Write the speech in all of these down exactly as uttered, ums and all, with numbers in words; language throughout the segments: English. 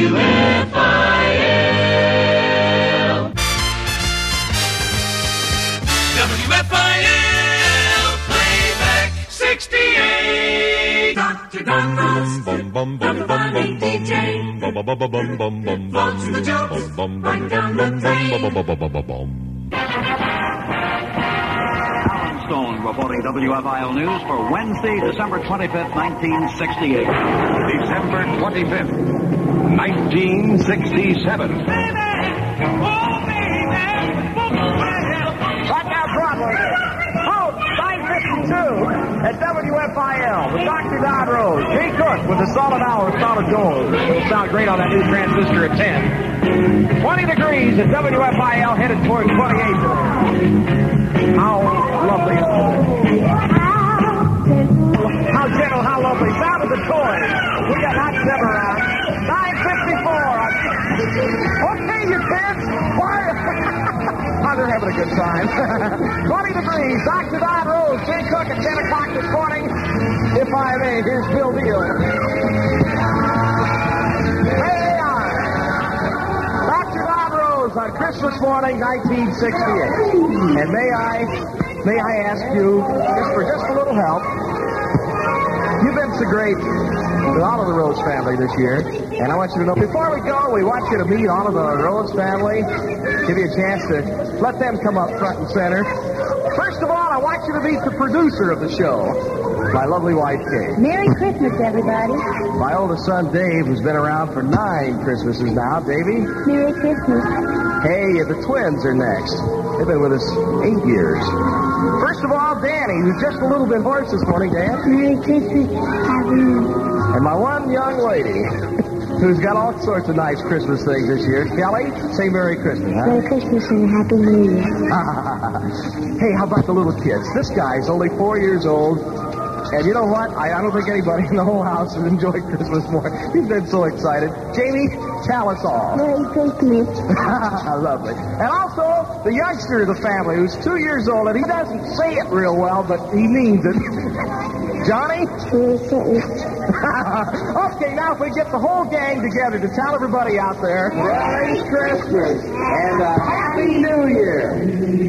W F I L. W F I L Playback sixty-eight. Doctor Douglas, the funny D J, floats the jokes right down the drain. Stone reporting W F I L News for Wednesday, December twenty-fifth, nineteen sixty-eight. December twenty-fifth, nineteen sixty-seven. Right now, Broadway. Oh, nine fifty-two at W F I L with Doctor Don Rose. Jay Cook with the solid hour, solid gold. It'll sound great on that new transistor at ten. twenty degrees at W F I L, headed toward twenty-eight today. How lovely. How gentle, how lovely. Sound of the toys. We got lots of them around. nine fifty-four. Okay, you kids. Quiet. Oh, they're having a good time. twenty degrees. Doctor Don Rose, Jay Cook at ten o'clock this morning. If I may, here's Bill Deal. Hey, Doctor Don Rose on Christmas morning, nineteen sixty-eight. And may I, may I ask you, just for just a little help, you've been so great with all of the Rose family this year, and I want you to know, before we go, we want you to meet all of the Rose family, give you a chance to let them come up front and center. First of all, I want you to meet the producer of the show, my lovely wife, Kate. Merry Christmas, everybody. My oldest son, Dave, who's been around for nine Christmases now. Davey? Merry Christmas. Hey, the twins are next. They've been with us eight years. First of all, Danny, who's just a little bit hoarse this morning, Dan. Merry Christmas. Happy New Year. And my one young lady, who's got all sorts of nice Christmas things this year. Kelly, say Merry Christmas, huh? Merry Christmas and Happy New Year. Hey, how about the little kids? This guy's only four years old. And you know what? I, I don't think anybody in the whole house has enjoyed Christmas more. He's been so excited. Jamie, tell us all. Merry Christmas. Lovely. And also, the youngster of the family, who's two years old, and he doesn't say it real well, but he means it. Johnny? Merry Christmas. Okay, now if we get the whole gang together to tell everybody out there, Merry Christmas and a Happy New Year.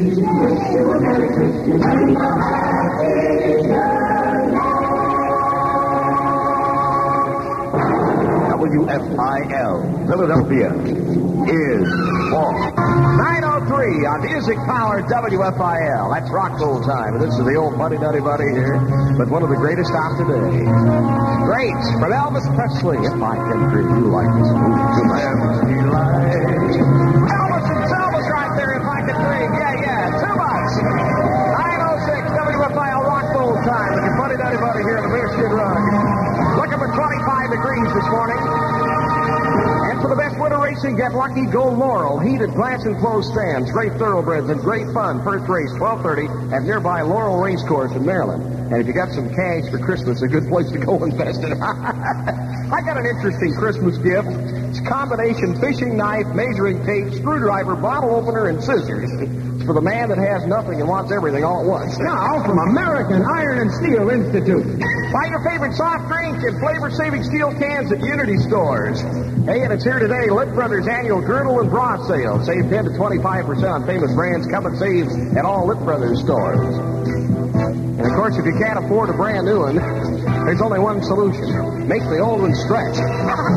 W F I L, Philadelphia, is for nine oh three on Music Power W F I L. That's rock old time. And this is the old Buddy Nutty Buddy here, but one of the greatest of today. Great, from Elvis Presley. If I can treat you like this movie to empty light. Elvis and Elvis right there, if I can dream. Yeah, yeah, too much. nine oh six W F I L rock old time with your Buddy Nutty Buddy here in the Bearskin Rug. Looking for twenty-five degrees this morning. And for the best winter racing, get lucky. Go Laurel. Heated glass enclosed stands, great thoroughbreds, and great fun. First race, twelve thirty, at nearby Laurel Racecourse in Maryland. And if you got some cash for Christmas, a good place to go invest it. I got an interesting Christmas gift. It's a combination fishing knife, measuring tape, screwdriver, bottle opener, and scissors. It's for the man that has nothing and wants everything all at once. Now from American Iron and Steel Institute. Buy your favorite soft drink and flavor-saving steel cans at Unity stores. Hey, and it's here today, Lit Brothers annual girdle and bra sale. Save ten to twenty-five percent on famous brands. Come and save at all Lit Brothers stores. And, of course, if you can't afford a brand new one, there's only one solution. Make the old one stretch. C D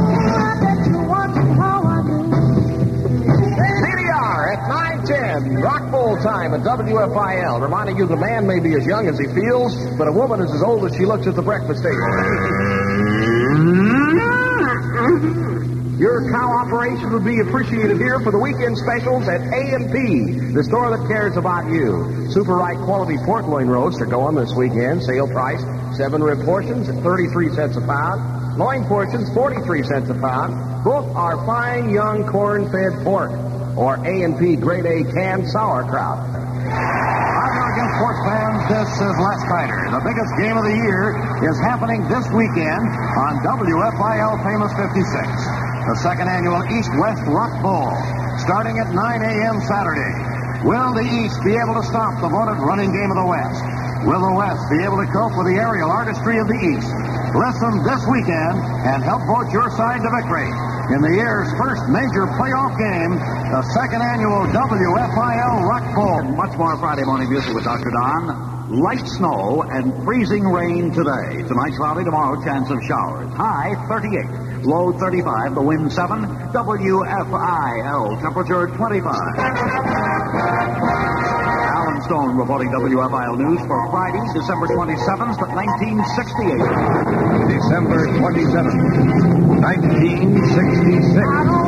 R at nine ten. Rock Bowl time at W F I L. Reminding you the man may be as young as he feels, but a woman is as old as she looks at the breakfast table. Your cooperation would be appreciated here for the weekend specials at A and P, the store that cares about you. Super Right quality pork loin roasts are going this weekend. Sale price, seven rib portions at thirty-three cents a pound. Loin portions, forty-three cents a pound. Both are fine young corn-fed pork, or A and P Grade A canned sauerkraut. Again, sports fans, this is Les Snyder. The biggest game of the year is happening this weekend on W F I L Famous fifty-six. The second annual East-West Rock Bowl, starting at nine a.m. Saturday. Will the East be able to stop the voted running game of the West? Will the West be able to cope with the aerial artistry of the East? Listen this weekend and help vote your side to victory. in the year's first major playoff game, the second annual W F I L Rock Bowl. Much more Friday morning music with Doctor Don. Light snow and freezing rain today. Tonight cloudy, tomorrow chance of showers. High thirty-eight, low thirty-five, the wind seven. W F I L temperature twenty-five. Alan Stone reporting W F I L News for Friday, December twenty-seventh, nineteen sixty-eight. December twenty-seventh, nineteen sixty-six.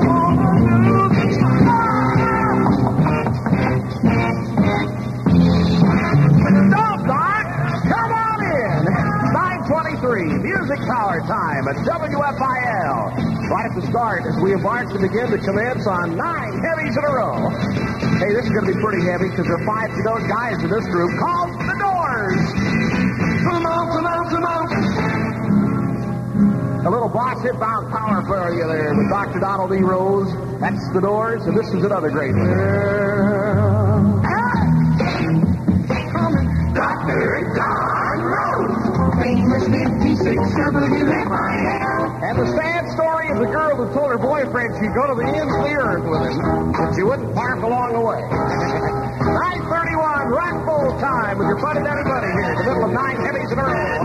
Music Power time at W F I L. Right at the start as we embark to begin to commence on nine heavies in a row. Hey, this is going to be pretty heavy because there are five you know guys in this group called The Doors. Come on, come on, come on. A little boss hit bound power for you there with Doctor Donald E. Rose. That's The Doors, and this is another great one. Doctor Don Rose. Famous fifty-six W F I L. And the sad story of the girl who told her boyfriend she'd go to the ends of the earth with him, but she wouldn't park along the way. nine thirty-one, Rock Bowl time with your buddy Daddy Buddy here in the middle of nine heavies in a row.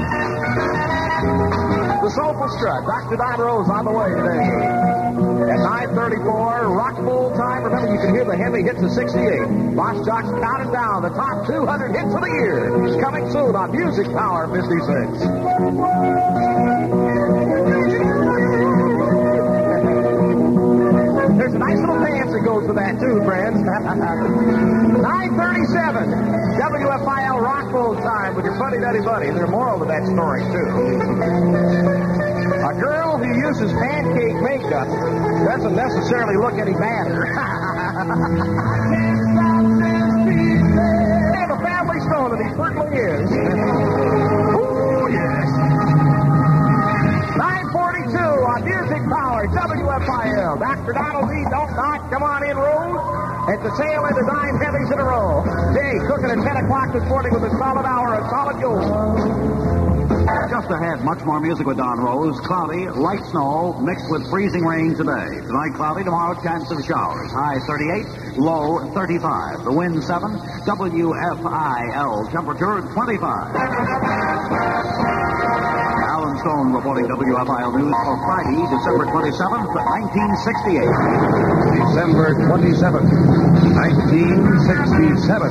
The Soulful Strut, Doctor Don Rose on the way today. At nine thirty-four, Rock Bowl time. Remember, you can hear the heavy hits of sixty-eight. Boss Jocks counting down the top two hundred hits of the year. Coming soon on Music Power fifty-six. There's a nice little dance that goes with that, too, friends. nine thirty-seven, W F I L Rock Bowl time with your buddy, Daddy Buddy. There's a moral to that story, too. A girl who uses pancake makeup doesn't necessarily look any badder. They have a family stone, and he certainly is. Ooh, yes. nine forty-two on Music Power, W F I L. Doctor Donald E. Don't Knock. Come on in, Rose. At the tail end of nine heavies in a row. Jay cooking at ten o'clock this morning with a solid hour of solid gold. Just ahead, much more music with Don Rose. Cloudy, light snow, mixed with freezing rain today. Tonight, cloudy, tomorrow, chance of showers. High thirty-eight, low thirty-five. The wind seven. W F I L temperature twenty-five. Alan Stone reporting W F I L News for Friday, December twenty-seventh, nineteen sixty-eight. December twenty-seventh, nineteen sixty-seven.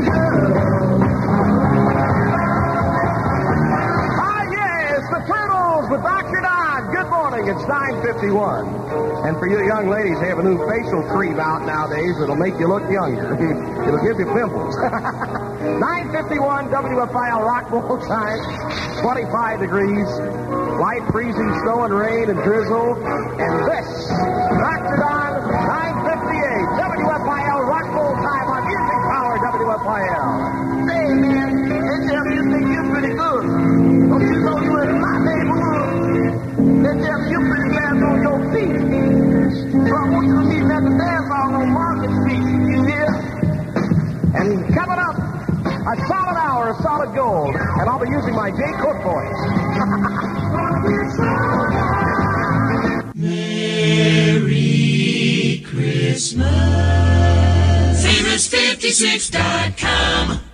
With Doctor Don. Good morning. It's nine fifty-one. And for you young ladies, they have a new facial cream out nowadays that'll make you look younger. It'll give you pimples. nine fifty-one W F I L Rock Bowl time. twenty-five degrees. Light freezing snow and rain and drizzle. And this, Doctor Don, nine fifty-eight W F I L Rock Bowl time on Music Power W F I L. Hey, man, they tell me you think you're pretty good. Don't you know you in my neighborhood? They tell me you're pretty fast on your feet. So I want you to meet me at the dance hall on Market Street. You hear? And coming up, a solid hour of solid gold. And I'll be using my Jay Cook voice. Merry Christmas. Famous fifty-six dot com